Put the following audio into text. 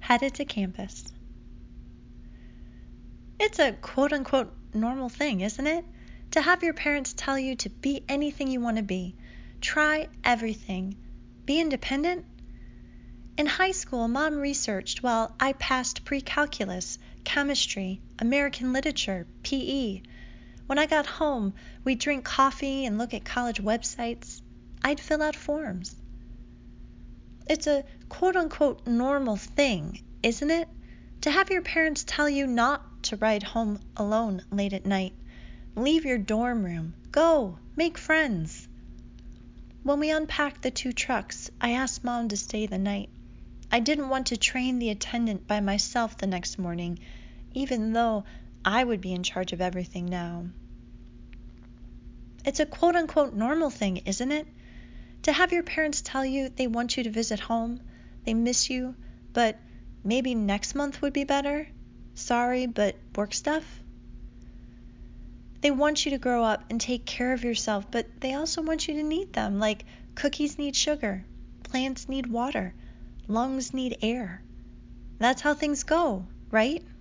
headed to campus. It's a quote-unquote normal thing, isn't it? To have your parents tell you to be anything you want to be. Try everything. Be independent. In high school, Mom researched while I passed pre-calculus, chemistry, American literature, PE. When I got home, we'd drink coffee and look at college websites. I'd fill out forms. It's a quote-unquote normal thing, isn't it? To have your parents tell you not to ride home alone late at night. Leave your dorm room. Go. Make friends. When we unpacked the 2 trucks, I asked Mom to stay the night. I didn't want to train the attendant by myself the next morning, even though I would be in charge of everything now. It's a quote-unquote normal thing, isn't it? To have your parents tell you they want you to visit home, they miss you, but maybe next month would be better. Sorry, but work stuff. They want you to grow up and take care of yourself, but they also want you to need them, like cookies need sugar, plants need water, lungs need air. That's how things go, right?